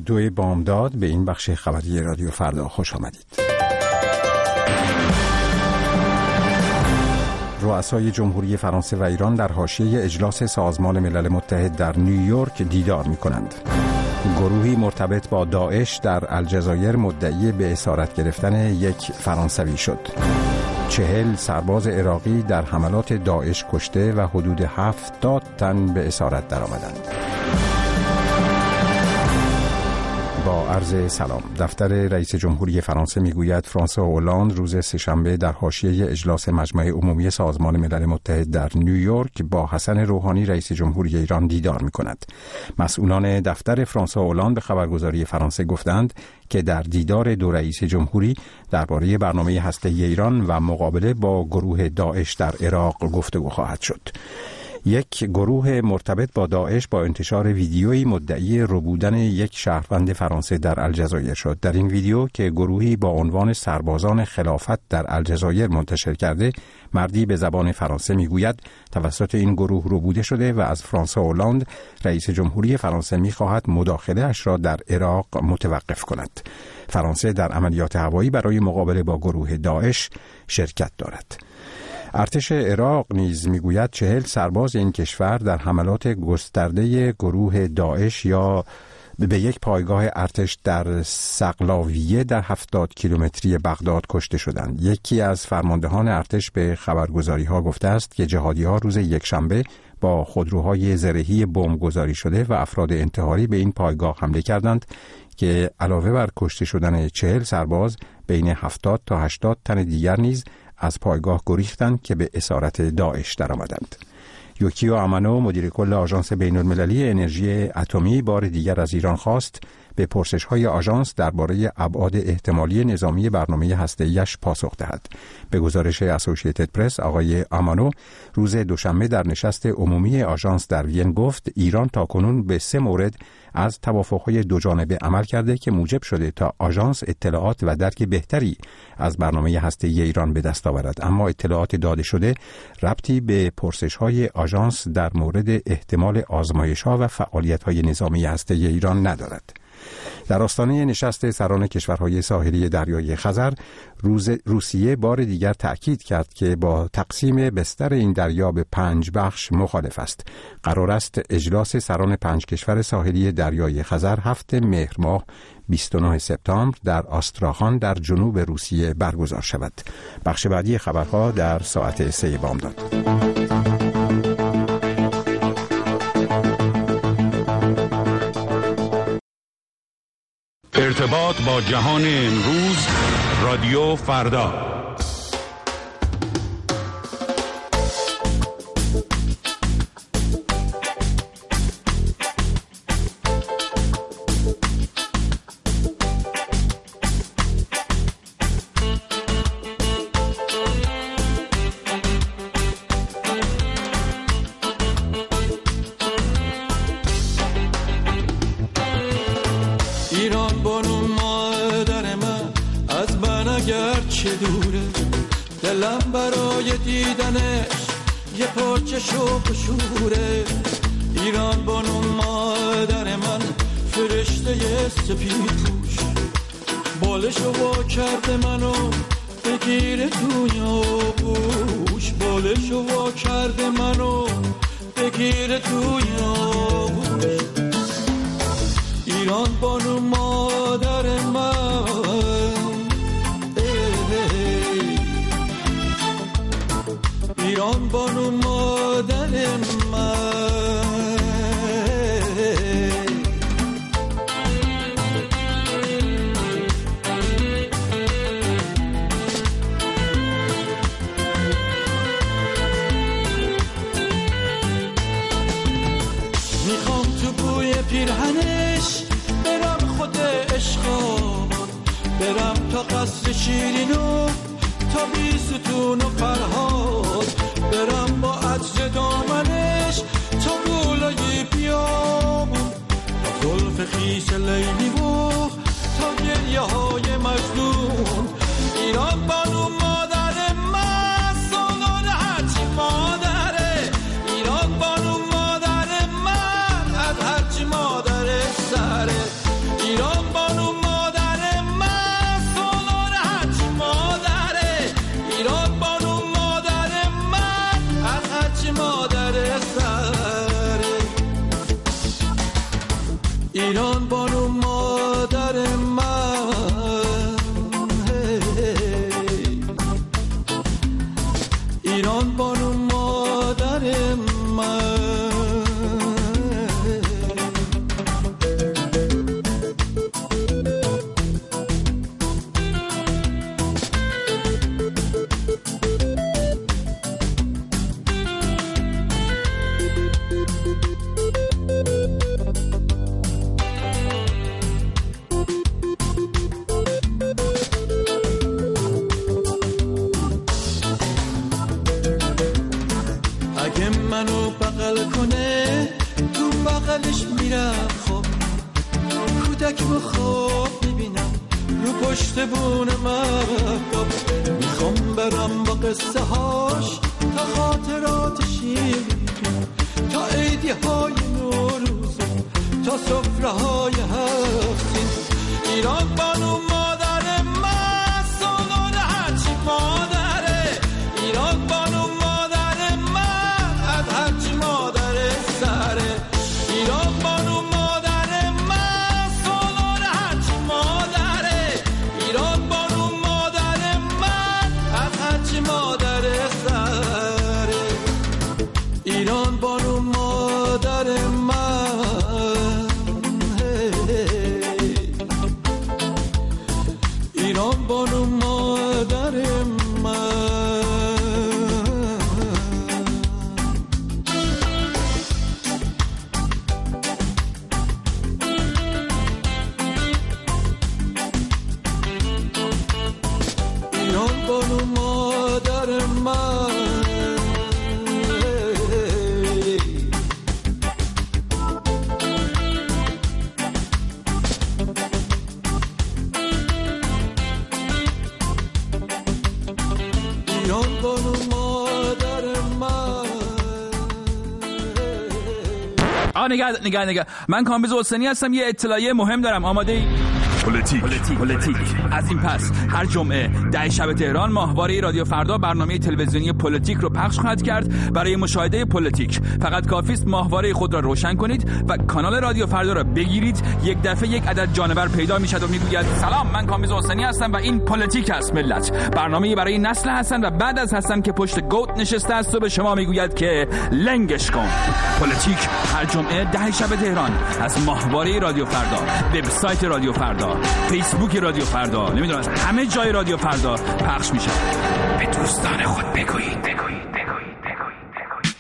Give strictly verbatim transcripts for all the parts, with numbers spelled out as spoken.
دو بامداد به این بخش خبری رادیو فردا خوش آمدید. رؤسای جمهوری فرانسه و ایران در حاشیه اجلاس سازمان ملل متحد در نیویورک دیدار می‌کنند. گروهی مرتبط با داعش در الجزایر مدعی به اسارت گرفتن یک فرانسوی شد. چهل سرباز عراقی در حملات داعش کشته و حدود هفتاد تن به اسارت درآمدند. با عرض سلام. دفتر رئیس جمهوری فرانسه میگوید فرانسوا هولاند روز سه‌شنبه در حاشیه اجلاس مجمع عمومی سازمان ملل متحد در نیویورک با حسن روحانی رئیس جمهوری ایران دیدار می‌کند. مسئولان دفتر فرانسوا هولاند به خبرگزاری فرانسه گفتند که در دیدار دو رئیس جمهوری درباره برنامه هسته‌ای ایران و مقابله با گروه داعش در عراق گفتگو خواهد شد. یک گروه مرتبط با داعش با انتشار ویدیویی مدعی ربودن یک شهروند فرانسه در الجزایر شد. در این ویدیو که گروهی با عنوان سربازان خلافت در الجزایر منتشر کرده، مردی به زبان فرانسه میگوید توسط این گروه ربوده شده و از فرانسوا هولاند رئیس جمهوری فرانسه میخواهد مداخله اش را در عراق متوقف کند. فرانسه در عملیات هوایی برای مقابله با گروه داعش شرکت دارد. ارتش عراق نیز میگوید چهل سرباز این کشور در حملات گسترده گروه داعش یا به یک پایگاه ارتش در سقلاویه در هفتاد کیلومتری بغداد کشته شدند. یکی از فرماندهان ارتش به خبرگزاری ها گفته است که جهادی ها روز یکشنبه با خودروهای زرهی بمبگذاری شده و افراد انتحاری به این پایگاه حمله کردند که علاوه بر کشته شدن چهل سرباز بین هفتاد تا هشتاد تن دیگر نیز از پایگاه گریختند که به اسارت داعش درآمدند. یوکیو امانو مدیر کل آژانس بین‌المللی انرژی اتمی بار دیگر از ایران خواست به پرسش‌های آژانس درباره ابعاد احتمالی نظامی برنامه هسته‌ایش پاسخ دهد. به گزارش اسوسییتد پرس آقای امانو روز دوشنبه در نشست عمومی آژانس در وین گفت ایران تاکنون به سه مورد از توافق‌های دو جانبه عمل کرده که موجب شده تا آژانس اطلاعات و درک بهتری از برنامه هسته‌ای ایران به دست آورد، اما اطلاعات داده شده ربطی به پرسش‌های آژانس در مورد احتمال آزمایش‌ها و فعالیت‌های نظامی هسته‌ای ایران ندارد. در آستانه نشست سران کشورهای ساحلی دریای خزر، روز روسیه بار دیگر تأکید کرد که با تقسیم بستر این دریا به پنج بخش مخالف است. قرار است اجلاس سران پنج کشور ساحلی دریای خزر هفته مهر ماه بیست و نه سپتامبر در آستراخان در جنوب روسیه برگزار شود. بخش بعدی خبرها در ساعت سه بامداد. ارتباط با جهان امروز، رادیو فردا. دلم برای دیدنش یه پاچه شوق و شوره. ایران بانو مادر من فرشته سپید پوش، بالشو وا کرده منو بگیره توی آغوش، بالشو وا کرده منو بگیره توی آغوش. ایران بانو مادر من، ایران بانو مادر من. میخوام تو بوی پیرهنش برم خود عشقا، برم تا قصر شیرینو تا بی ستون و فرهاد، برم با عطر دامنش تا گولای بیابون، تا زلف خیس لیلی و تا گریه های مجنون. ایران بانو مادر من، سالار هرچی مادره. ایران بانو مادر من، از هرچی مادر سره. ایران ایران بانو مادر من، ایران بانو مادر من. منو بغل کنه تو بغلش میرم خواب، کودک رو خواب میبینم رو پشت بون مهتاب. میخوام برم با قصه هاش تا خاطرات شیرین، تا عیدی های نوروز، تا سفره های هفتین. ایران بانو مادر من، سالان هرچی مادره. ایران بانو ایران بانو مادر من، سالار هرچی مادره. ایران بانو مادر من، از هرچی مادر سره. ایران بانو مادر من، ایران بانو مادر من. آ نگه نگه نگه من کامبیز حسینی هستم. یه اطلاعیه مهم دارم. آماده ای؟ پلیتیک پلیتیک پلیتیک از این پس هر جمعه ده شب تهران ماهواره رادیو فردا برنامه تلویزیونی پلیتیک رو پخش خواهد کرد. برای مشاهده پلیتیک فقط کافی است ماهواره خود را روشن کنید و کانال رادیو فردا را بگیرید. یک دفعه یک عدد جانور پیدا میشد و میگوید سلام، من کامبیز حسینی هستم و این پلیتیک است ملت. برنامه‌ای برای نسل حسن و بعد از حسن که پشت گوت نشسته است و به شما میگوید که لنگش کن. پلیتیک هر جمعه ده شب تهران از ماهواره رادیو فردا، وبسایت رادیو فردا، فیسبوک رادیو فردا، نمیدونم از همه جای رادیو فردا پخش میشه. به دوستان خود بگویید بگویید بگویید بگویید بگویید.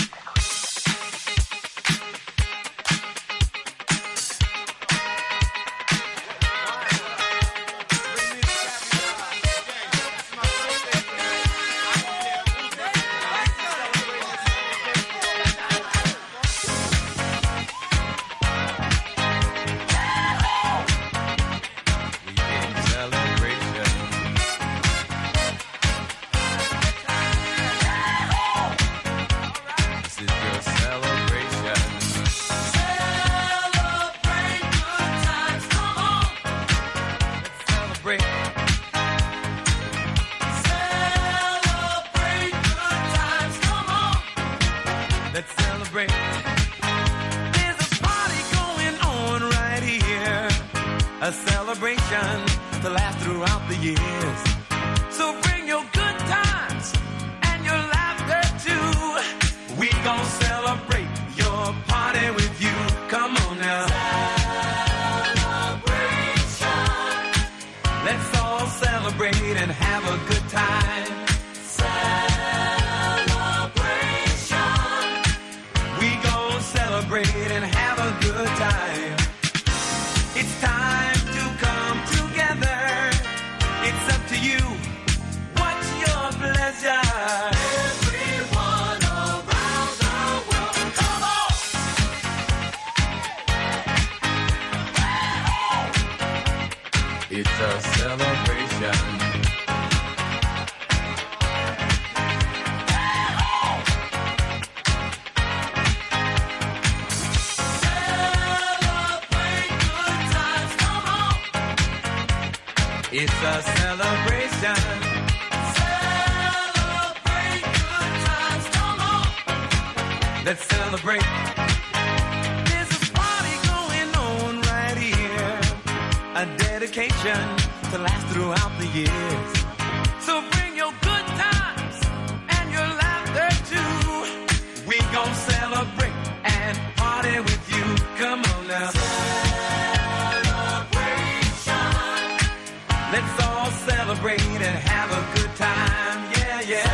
A celebration to last throughout the years. So bring your good times and your laughter too. We gon' celebrate your party with you. Come on now. Celebration. Let's all celebrate and have a good time. Celebration. We gon' celebrate and have a good time. It's time to come together. It's up to you. What's your pleasure? Everyone around the world, come on! It's a celebration. It's a celebration. Celebrate good times, come on. Let's celebrate. There's a party going on a dedication to last throughout the years. So bring your good times and your laughter too. We gon' celebrate and party with you. Come on now. Celebration. Let's all celebrate and have a good time. Yeah, yeah.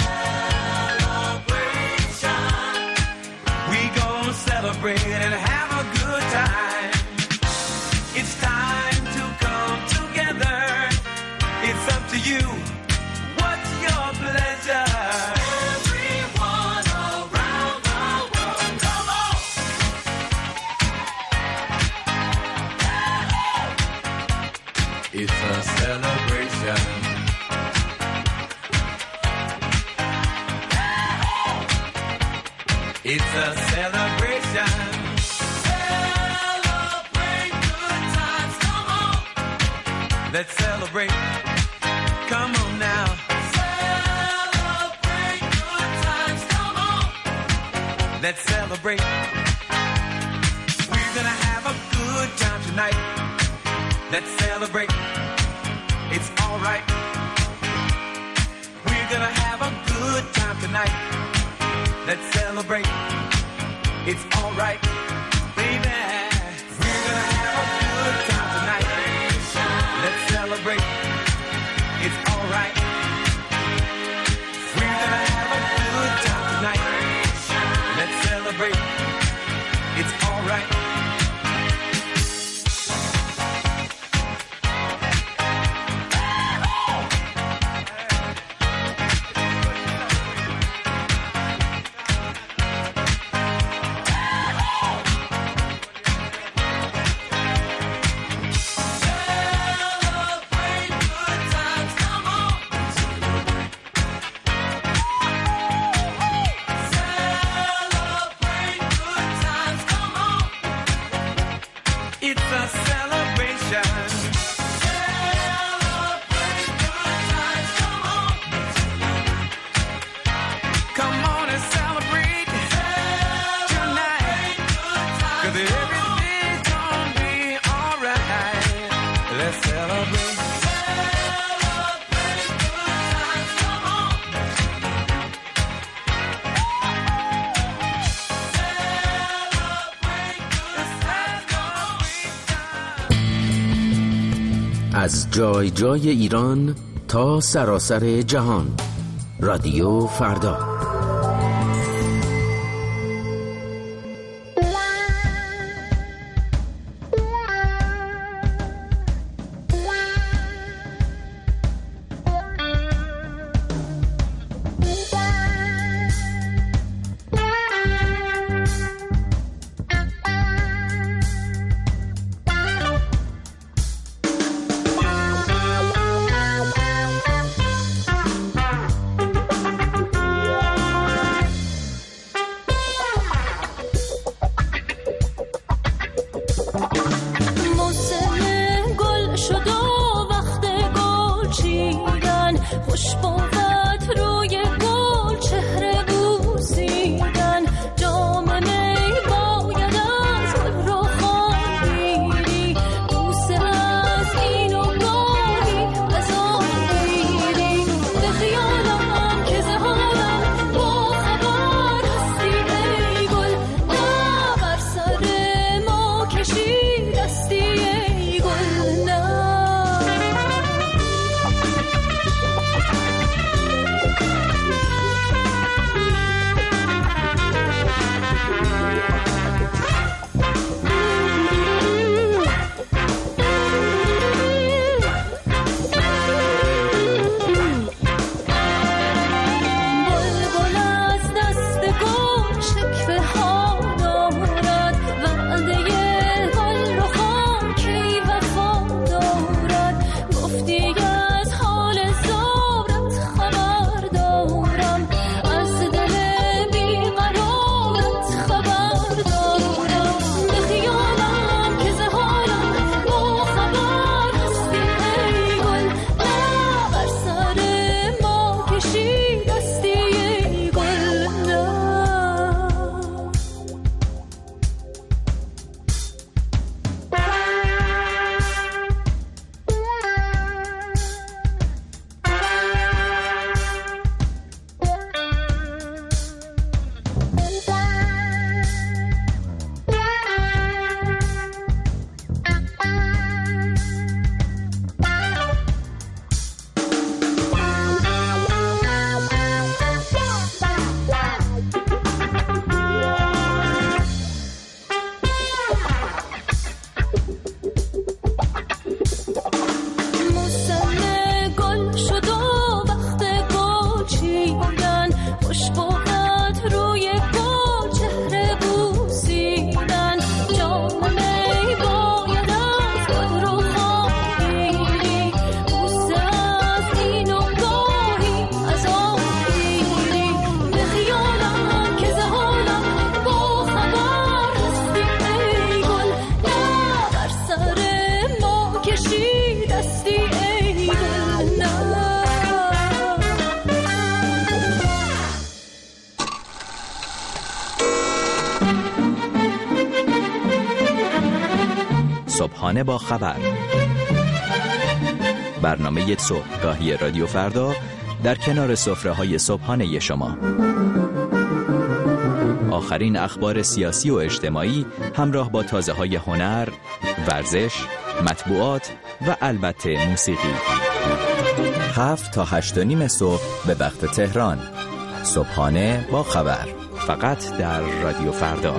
Celebration. We gon' celebrate and have a good time. It's time to come together. It's up to you. What's your pleasure? Everyone around the world, come on. It's a celebration. It's a celebration. Celebrate good times, come on. Let's celebrate. Come on now. Celebrate good times, come on. Let's celebrate. We're gonna have a good time tonight. Let's celebrate. It's alright. We're gonna have a good time tonight. Let's celebrate. It's alright, baby. We're gonna have a good time tonight. Let's celebrate. It's alright. We're gonna have a good time tonight. Let's celebrate. It's alright. از جای جای ایران تا سراسر جهان، رادیو فردا. صبحانه با خبر، برنامه صبحگاهی رادیو فردا در کنار سفره‌های صبحانه شما. آخرین اخبار سیاسی و اجتماعی همراه با تازه‌های هنر، ورزش، مطبوعات و البته موسیقی. هفت تا هشت و نیم صبح به وقت تهران. صبحانه با خبر، فقط در رادیو فردا.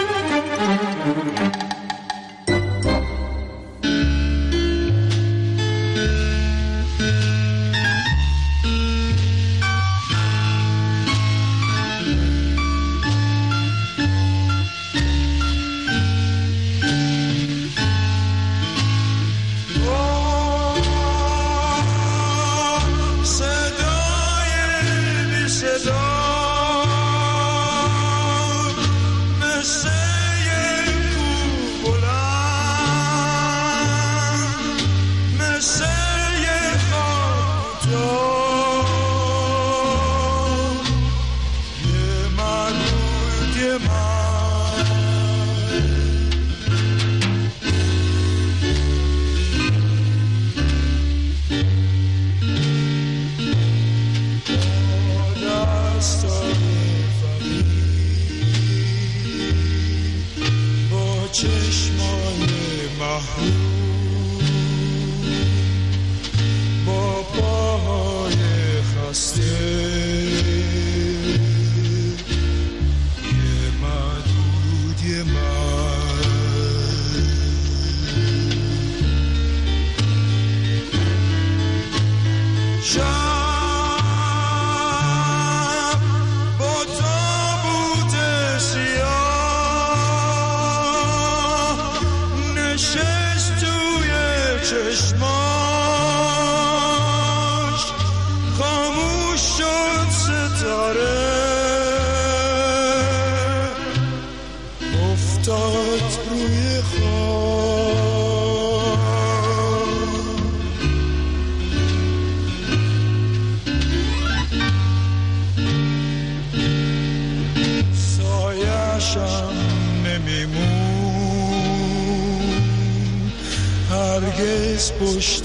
پشت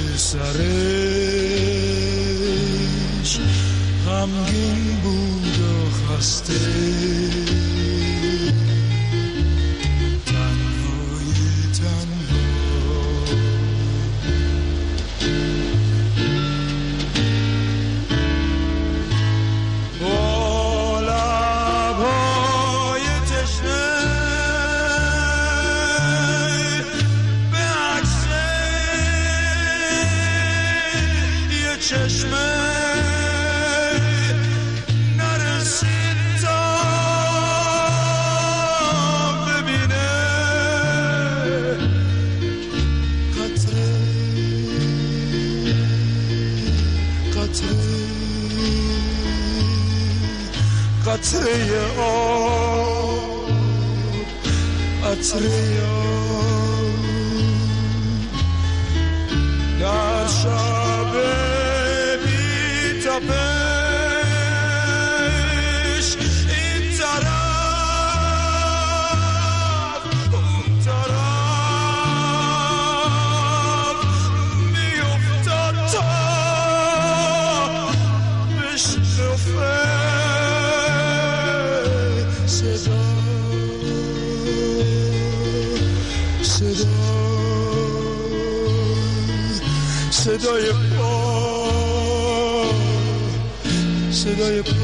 سرش غمگین بود و خسته، تنهای تنها با لبهای تشنه چشمه نرسید تا ببینه قطره قطره قطره آب قطره آب در شب تپش این طرف اون طرف میافتاد تا بشنفه صدا صدا صدای پا صدای پا.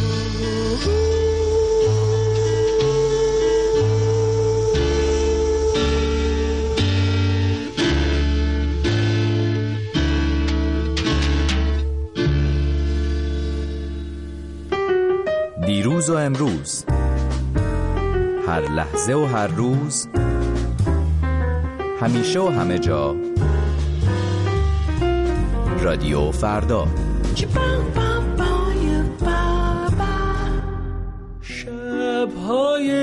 دیروز و امروز، هر لحظه و هر روز، همیشه و همه جا، رادیو فردا. شب‌های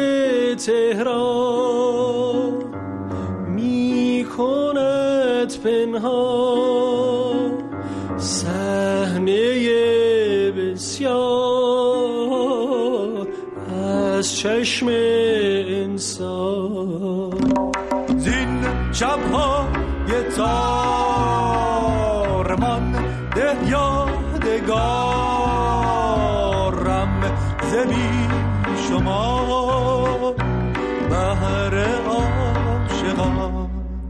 تهران می کند پنهان صحنه بسیار از از چشم انسان. زین شب‌های تارمان ده یادگارم زبی شما بهر عاشقان.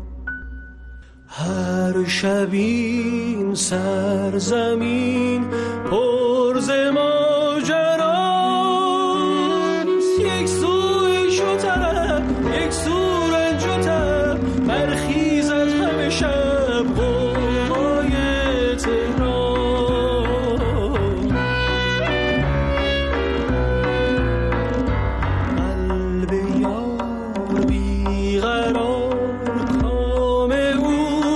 هر شب این سرزمین پر ز ماجراست، یک سو شوتر یک سو رنجوتر برخیزد همه شب قوهای تهران. قلب یار بیقرار کام او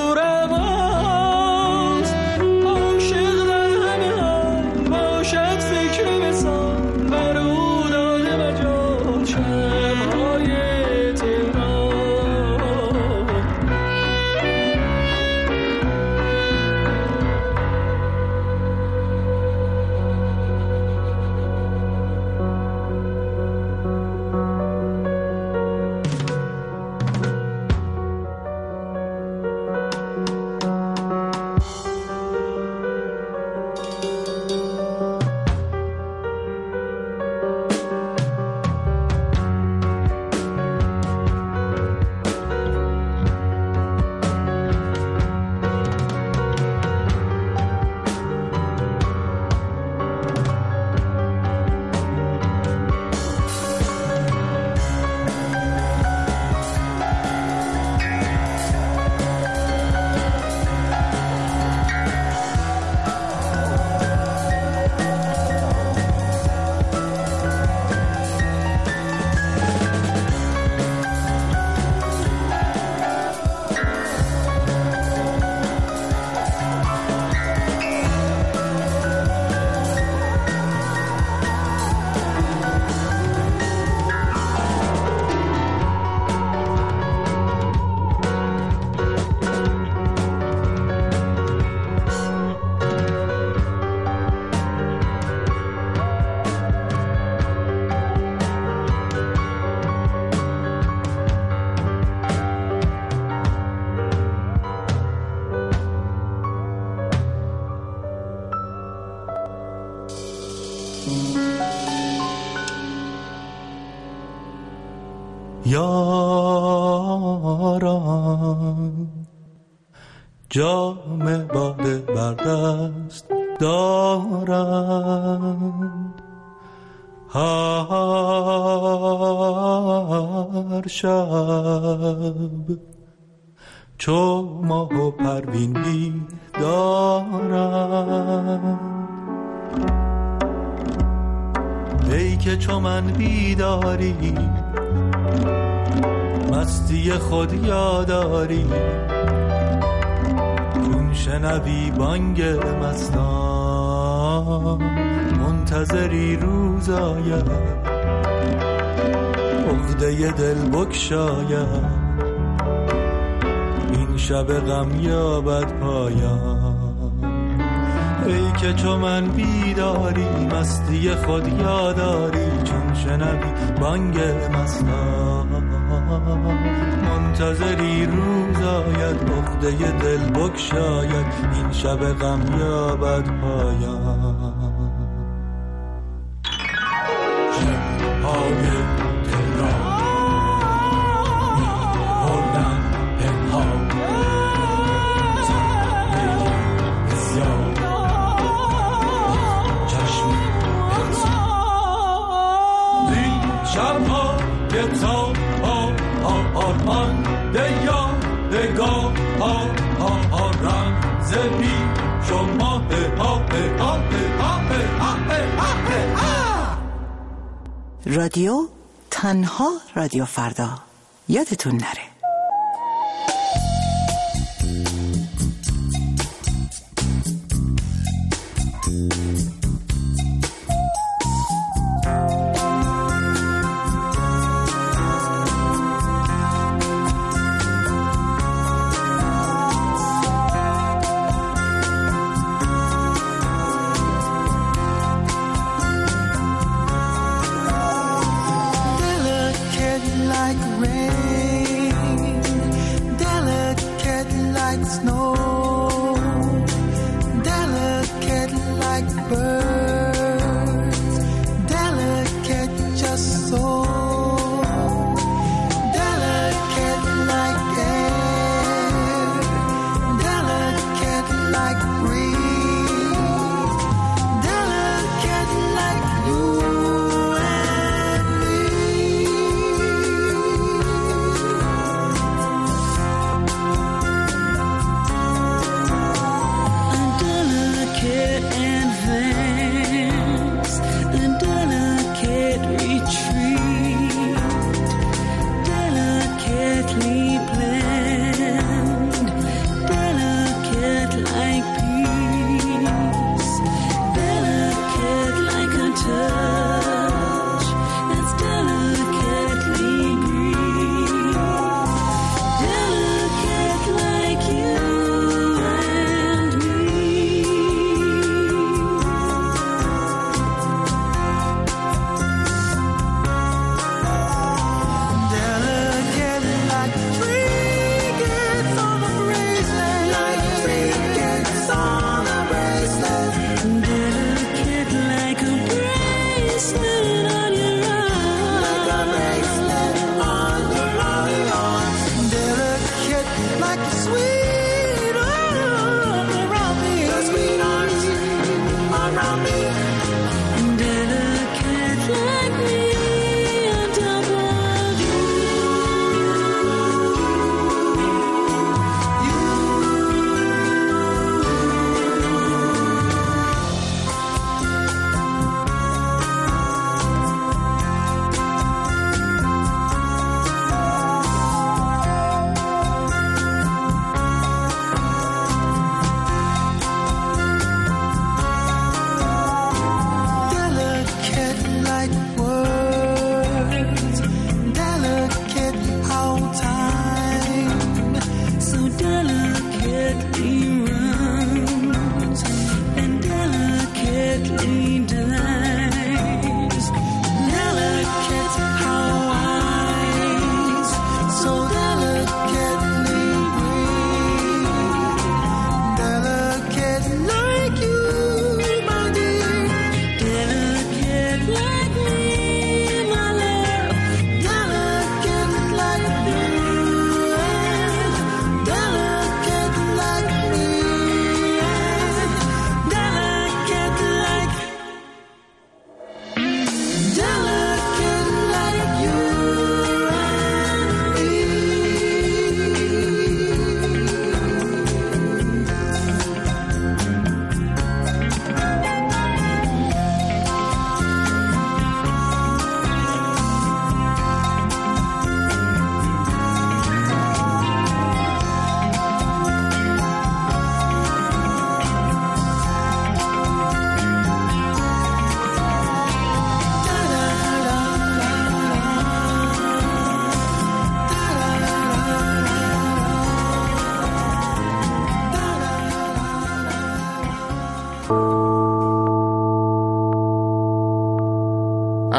رواست، عاشق در همه حال باشد فکر وصال، بر او داده مجال شب‌های تهران. یاران جام باده بر دست دارند، هر شب چو ماه و پروین بیدارند. ای که چو من بیداری مستی خود یاداری، چون شنوی بانگ مستان منتظری روز آید، عقده دل بگشاید، این شب غم یابد پایان. ای که چو من بیداری مستی خود یاداری، چون شنوی بانگ مستان منتظری روز آید، عقده دل بگشاید، این شب غم یابد پایان. شب‌های تهران می‌بردن پنهان، صحنه بسیار چشم انسان. این شب‌های تهران آرمان دیا دگاه ها ها رمز بی شما ها ها. رادیو تنها رادیو فردا، یادتون نره.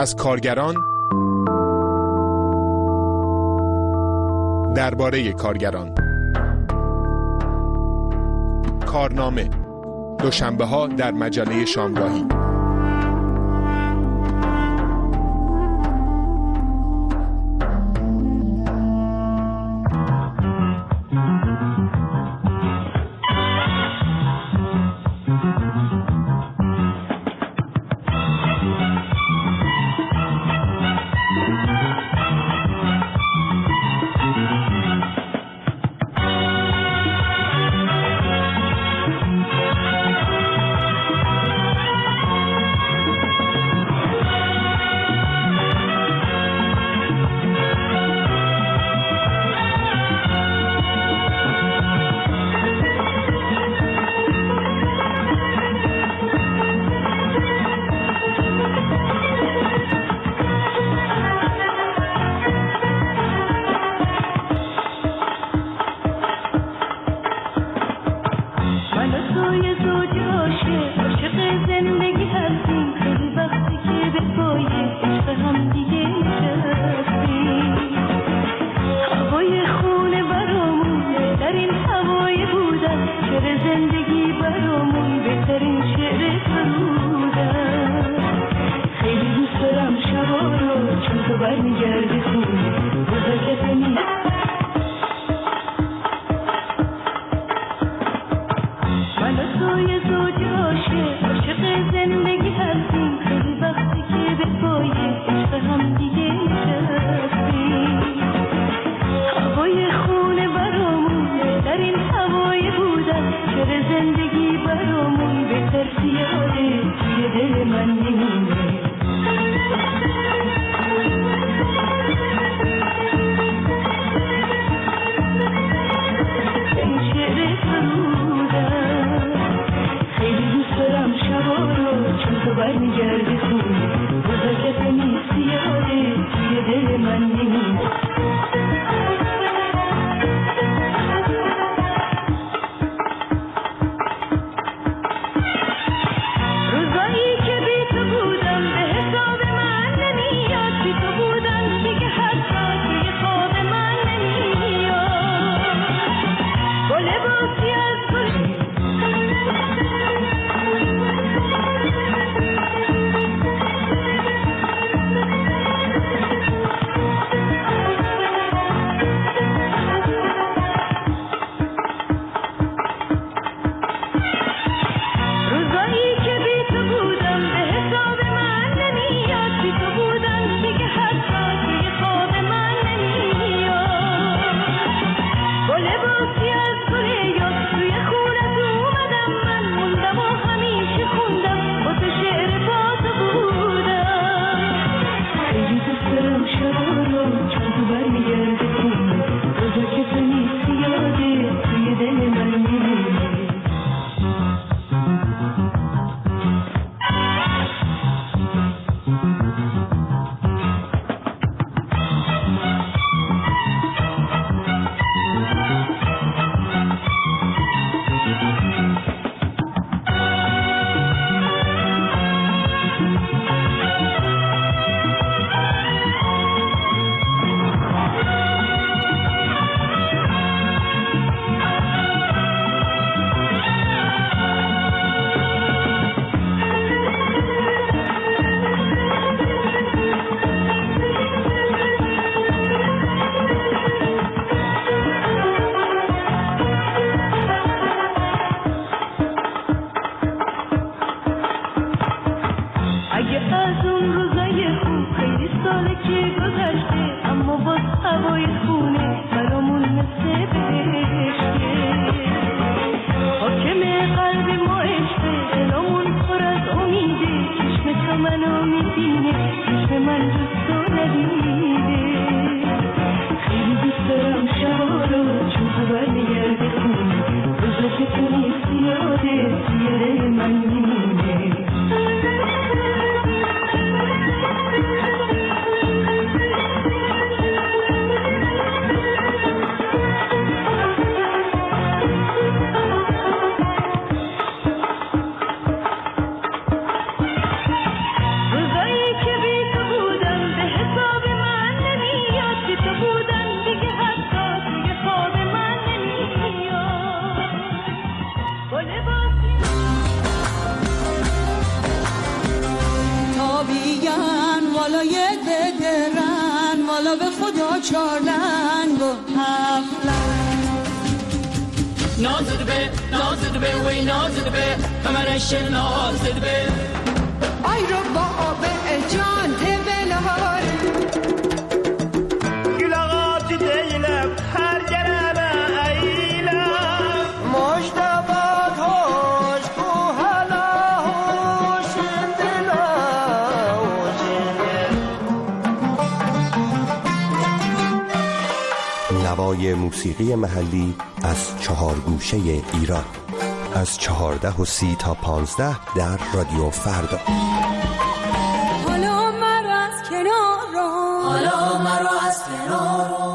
از کارگران، درباره کارگران. کارنامه دوشنبه ها در مجله شامگاهی. والا به خدا چارلنگ و هفلنگ نازد به نازد به وی نازد به همرش نازد به آی رو با آب جان تبلار گلاغات دیلم هر گرم ایلم مجدبات هاش کو حالا هوش دلا نوای موسیقی محلی از چهار گوشه ایران، از چهارده و سی تا پانزده در رادیو فردا. حالا مرا از کنار رو، حالا مرا از کنار رو.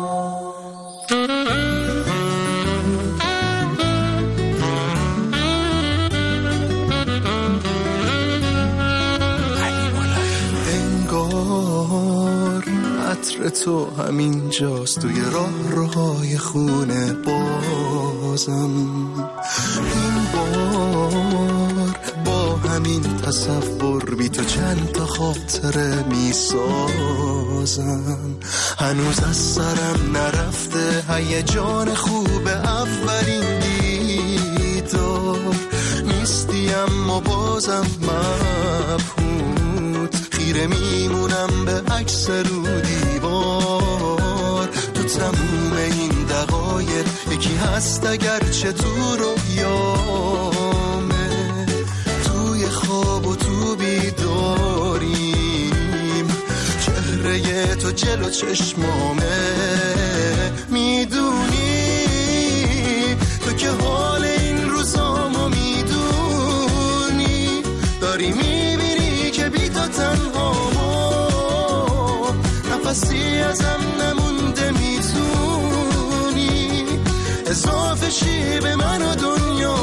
انگار عطر تو همین جاست توی راه روهای خونه بازم، این بار با همین تصور بی تو چند تا خاطره می سازم. هنوز از سرم نرفته هیجان خوب اولین دیدار، نیستی اما بازم مبهوت، خیره میمونم به عکس رو دیوار. تو تموم این دقایق یکی هست اگرچه تو رویامه، توی خواب و تو بیداریم، چهره تو جلو چشمامه. میدونی تو که حال این روزامو میدونی، داری میبینی که بی تو تنهامو، نفسی ازم نمونده، میتونی اضافه شی به من و دنیا.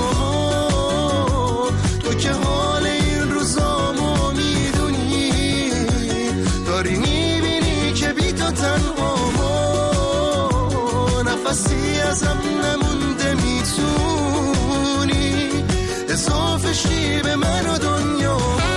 تو که حال این روزامو میدونی، داری میبینی که بی تو تنهامو، نفسی ازم نمونده، میتونی اضافه شی به من و دنیا.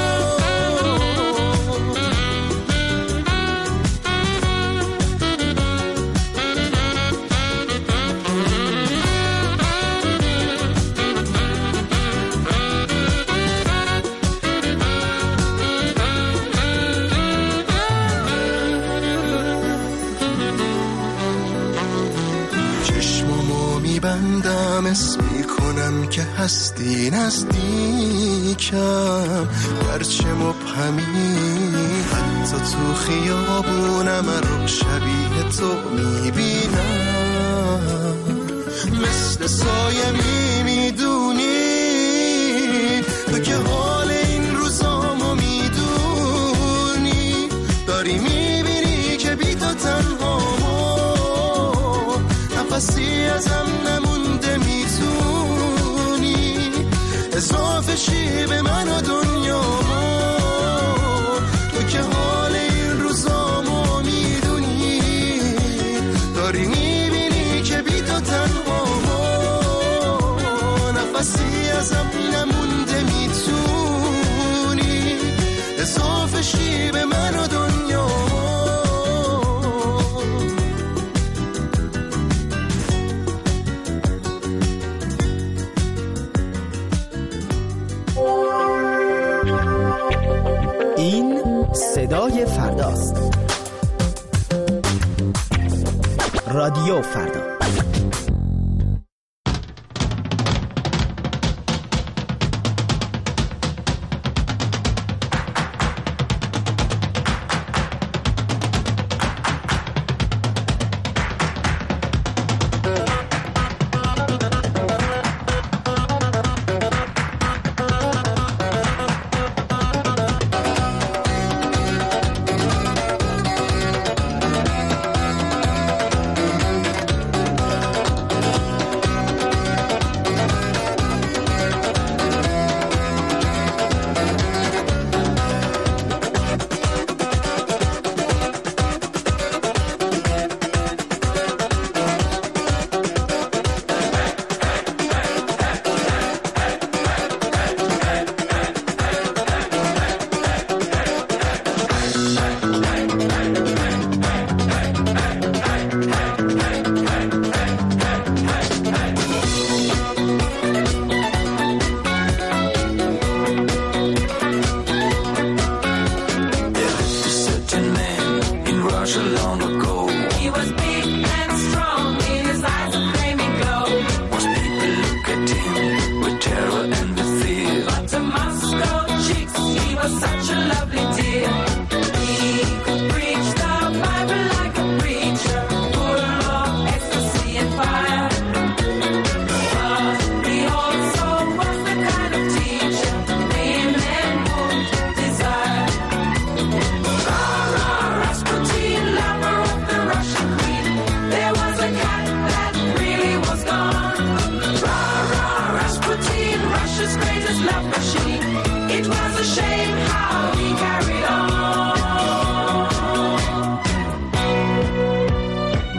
بندم اسم میکنم که هستی نزدیکم، گرچه مبهمی، حتی تو خیابونم رو شبیه تو میبینم، مثل سایه میدونی تو که حال این روزامو میدونی، داری میبینی که بی تو تنهامو، نفسی ازم نمونده، میتونی اضافه شی به من و دنیا. تو که حال این روزامو میدونی، داری میبینی که بی تو تنهامو، نفسی ازم نمونده، میتونی اضافه شی به من و دنیا. این صدای فرداست. رادیو فردا.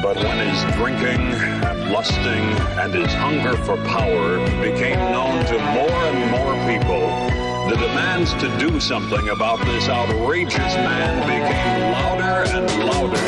But when his drinking, lusting, and his hunger for power became known to more and more people, the demands to do something about this outrageous man became louder and louder.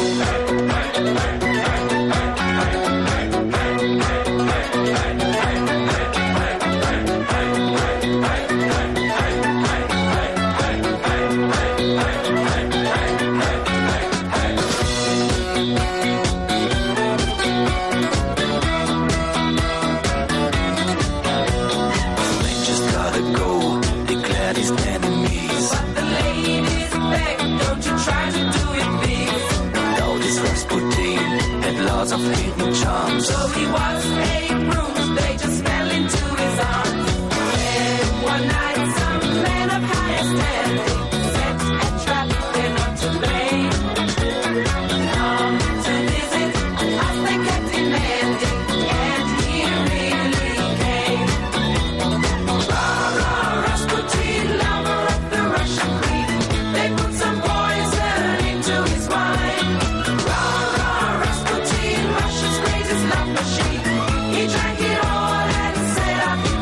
Of hidden charms. So he was a bruise, they just fell into his arms. And one night, some man of higher standing set a trap, they're not to blame. Come to visit as they kept demanding, and he really came. Rah, rah, Rasputin, lover of the Russian queen. They put some poison into his wine. Rah, rah, Rasputin, Russia's greatest love machine. He drank it all and said I'll be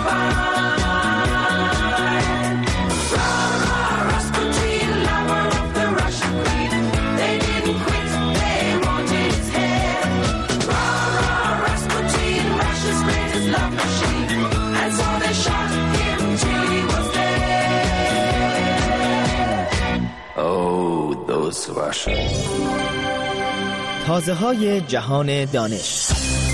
fine. Rah, rah, Rasputin, lover of the Russian queen. They didn't quit, they wanted his head. Rah, rah, Rasputin, Russia's greatest love machine. And so they shot him till he was dead. Oh, those Russians. تازه های جهان دانش.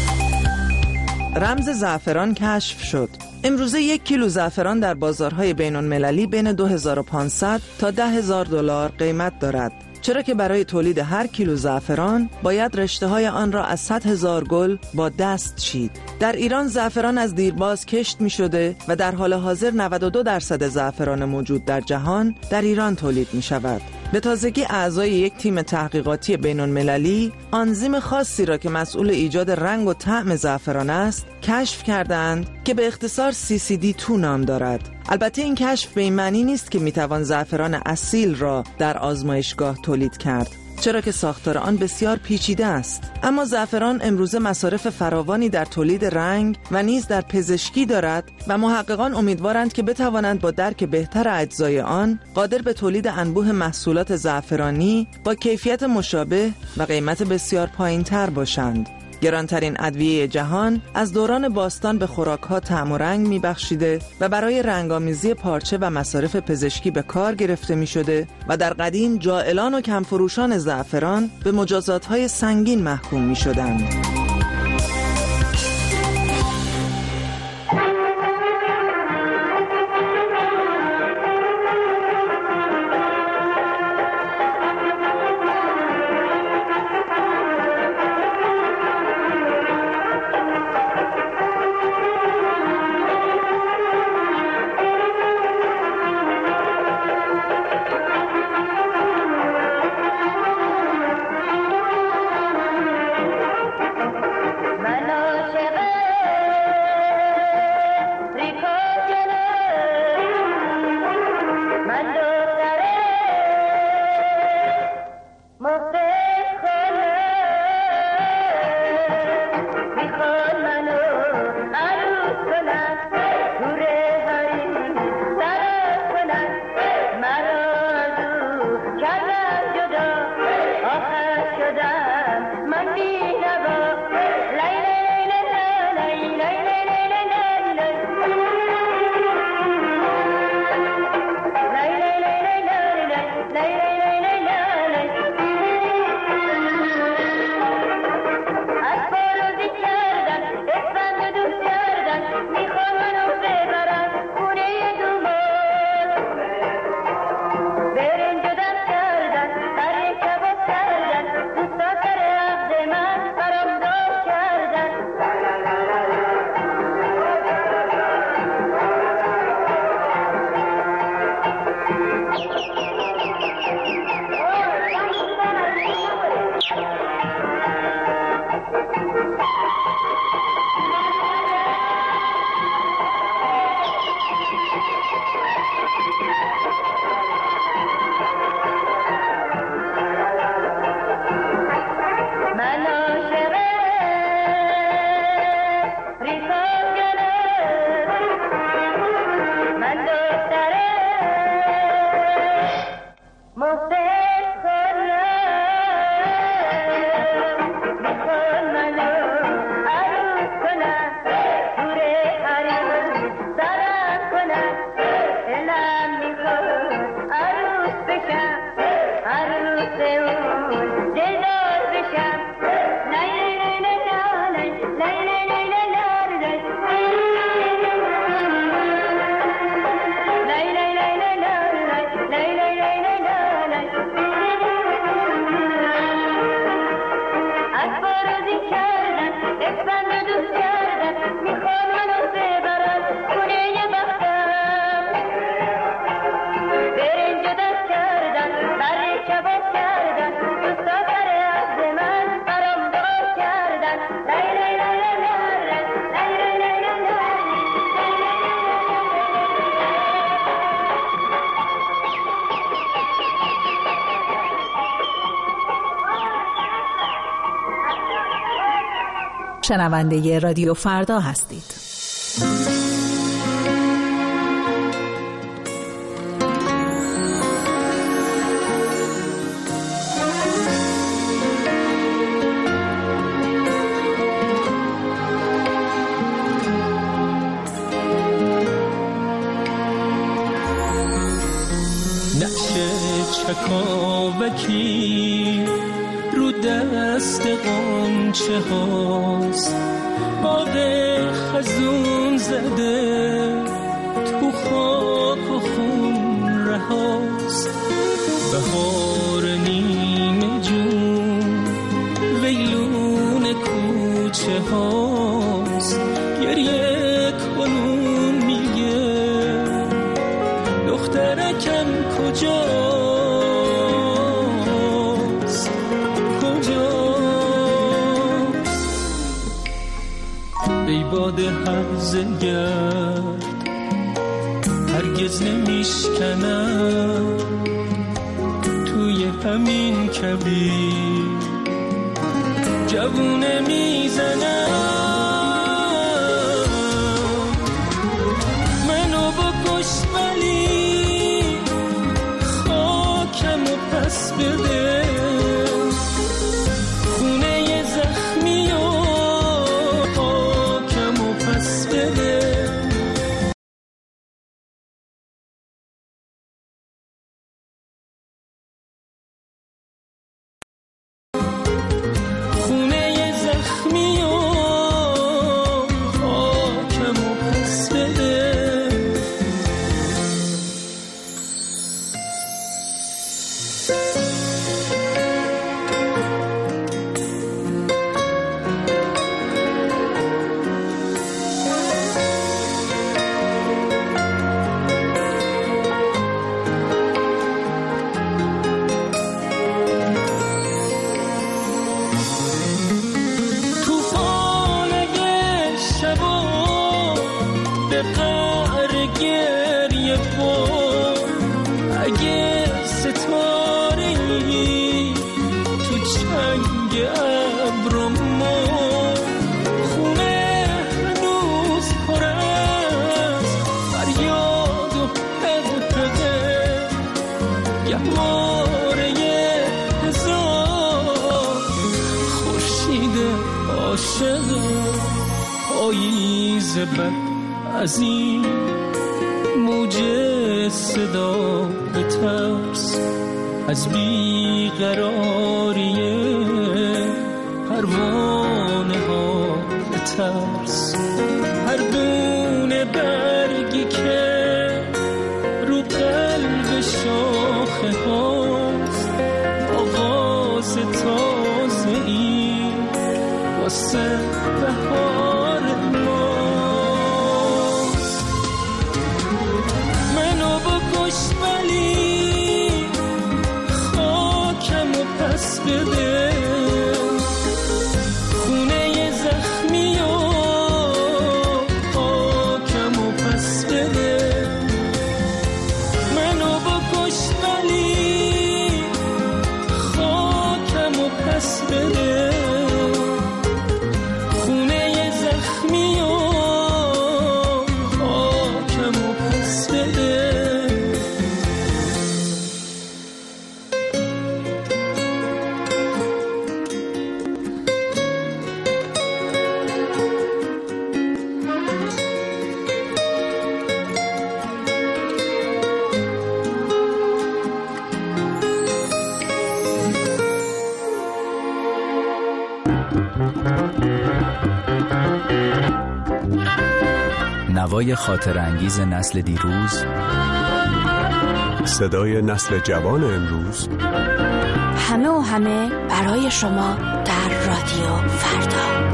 رمز زعفران کشف شد. امروزه یک کیلو زعفران در بازارهای بین المللی بین دو هزار و پانصد تا ده هزار دلار قیمت دارد. چرا که برای تولید هر کیلو زعفران باید رشته های آن را از صد هزار گل با دست چید. در ایران زعفران از دیرباز کشت می شده و در حال حاضر نود و دو درصد زعفران موجود در جهان در ایران تولید می شود. به تازگی اعضای یک تیم تحقیقاتی بین المللی آنزیم خاصی را که مسئول ایجاد رنگ و طعم زعفران است کشف کردند که به اختصار سی سی دی دو نام دارد. البته این کشف به این معنی نیست که میتوان زعفران اصیل را در آزمایشگاه تولید کرد، چرا که ساختار آن بسیار پیچیده است. اما زعفران امروزه مصارف فراوانی در تولید رنگ و نیز در پزشکی دارد و محققان امیدوارند که بتوانند با درک بهتر اجزای آن قادر به تولید انبوه محصولات زعفرانی با کیفیت مشابه و قیمت بسیار پایین‌تر باشند. گرانترین ادویه جهان از دوران باستان به خوراک‌ها طعم و رنگ می‌بخشیده و برای رنگامیزی پارچه و مصارف پزشکی به کار گرفته می‌شده و در قدیم جاعلان و کمفروشان زعفران به مجازات‌های سنگین محکوم می‌شدند. برنج دست کردن، برای کباب کردن، دوستا سر عقد من شنونده رادیو فردا هستید. نقش چکاوکی رو دست قنچه هاست، باغ خزون زده تو خاک و خون رهاست. بهار نیمه جون ویلون کوچه هاست، گریه کنون میگه دخترکم کجاست کجاست. ای باد هرزه گرد هرگز نمیشکنم توی همین کبیر جوونه میزنم. منو بکش ولی خاکمو پس بده، خونه زخمی و خاکمو پس بده. بد از این موج صدا به ترس، از بیقراری پروانه ها به ترس. هر دونه برگی که رو قلب شاخه هاست، آغاز تازه ای واسه بهار ولی خاکمو پس بده، خونه زخمی و خاکمو پس بده. منو بکش ولی خاکمو پس بده، خونه زخمی و خاکمو پس بده. نوای خاطر انگیز نسل دیروز، صدای نسل جوان امروز، همه و همه برای شما در رادیو فردا.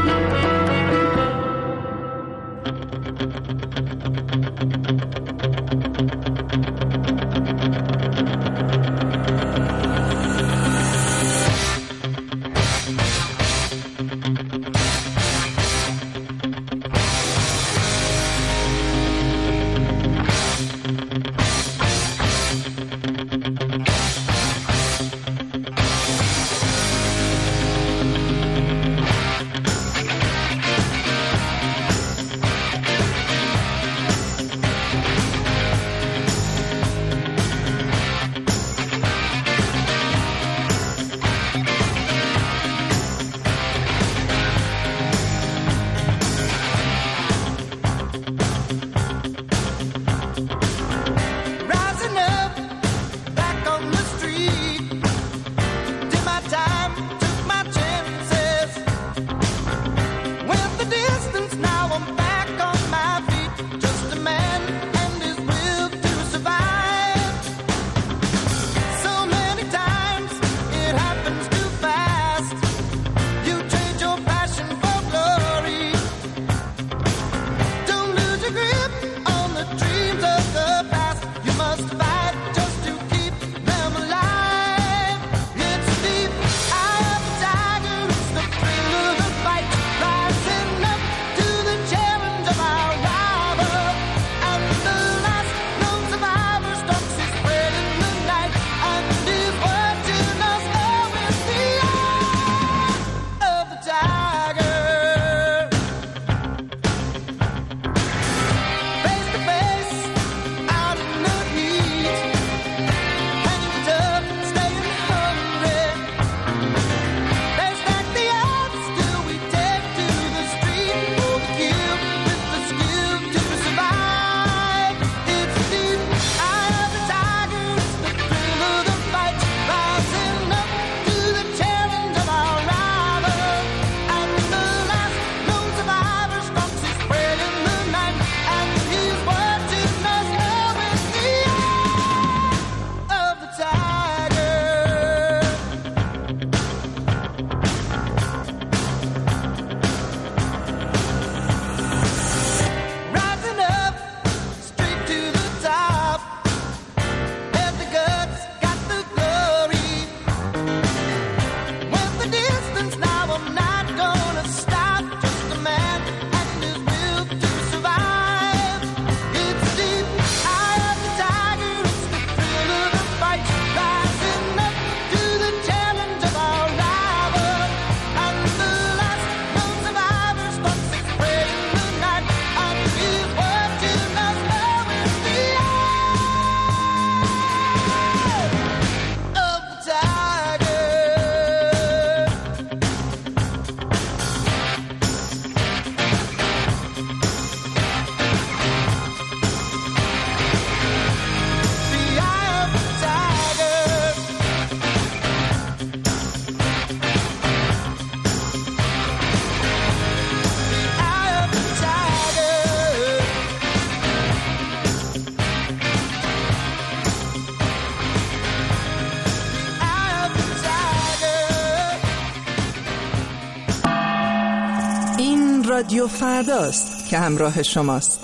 رادیو فرداست که همراه شماست.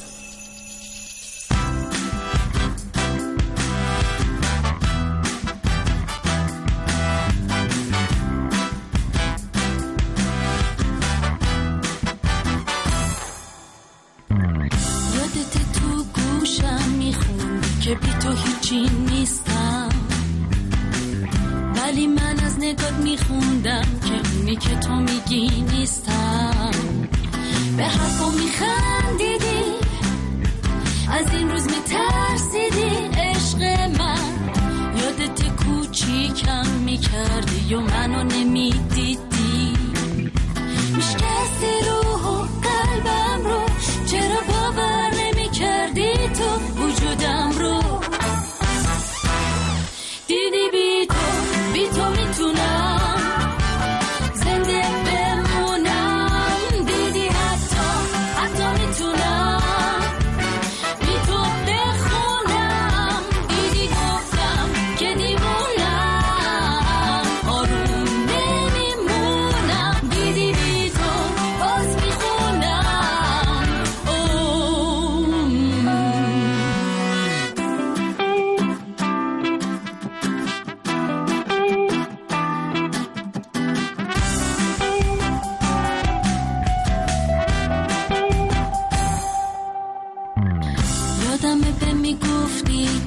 یادت تو گوشم میخون که بی تو هیچی نیستم، ولی من از نگات میخوندم که اونی که تو میگی نیستم. به حرفم میخندیدی، از این روز میترسیدی عشق من. یادت کوچیکم میکردی و منو نمیدیدی، میشکستی روح و قلبم رو، چرا باور نمیکردی تو وجودم رو. دیدی بی تو بی تو میتونم زندگی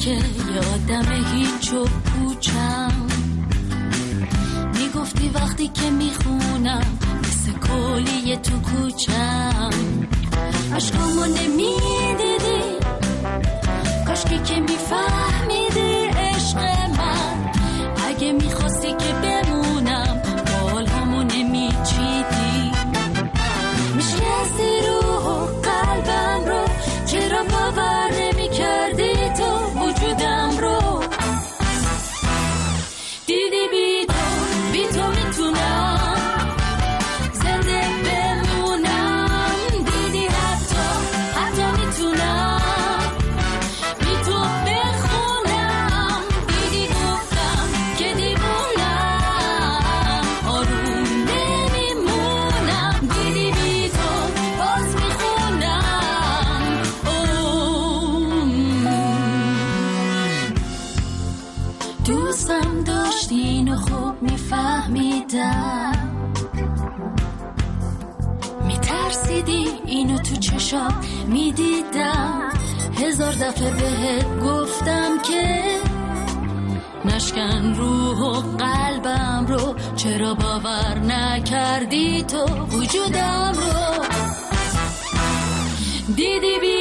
که یادم هیچ و پوچم، میگفتی وقتی که میخونم مثل کلیه تو کوچم، عشقامو نمیدیدی، کاشکی که میفهمیدی عشق من، اگه میخواستی که بمونم بال همو نمیچیدی، میشکستی روح و قلبم رو، چرا باور نمیکردی تو وجودم رو، دیدی بی تو بی تو میتونم زنده بمونم، دیدی حتی حتی میتونم بی تو بخونم، دیدی گفتم که دیوونم آروم نمیمونم، دیدی بی تو باز میخونم. دوستم داشتین و خوب میفهمیدم، میترسیدی اینو تو چشام میدیدم، هزار دفعه بهت گفتم که نشکن روح و قلبم رو، چرا باور نکردی تو وجودم رو، دیدی بی